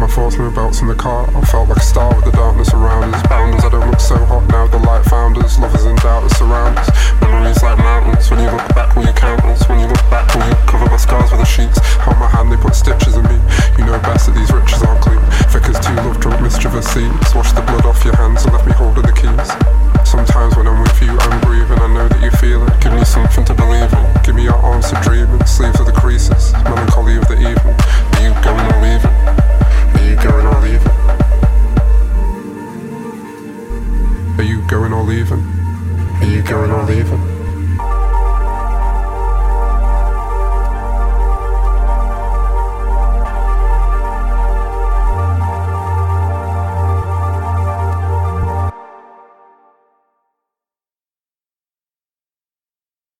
thoughts, no belts in the car. I felt like a star with the darkness around us. Bounders, I don't look so hot now, the light found us. Lovers in doubt that surround us. Memories like mountains,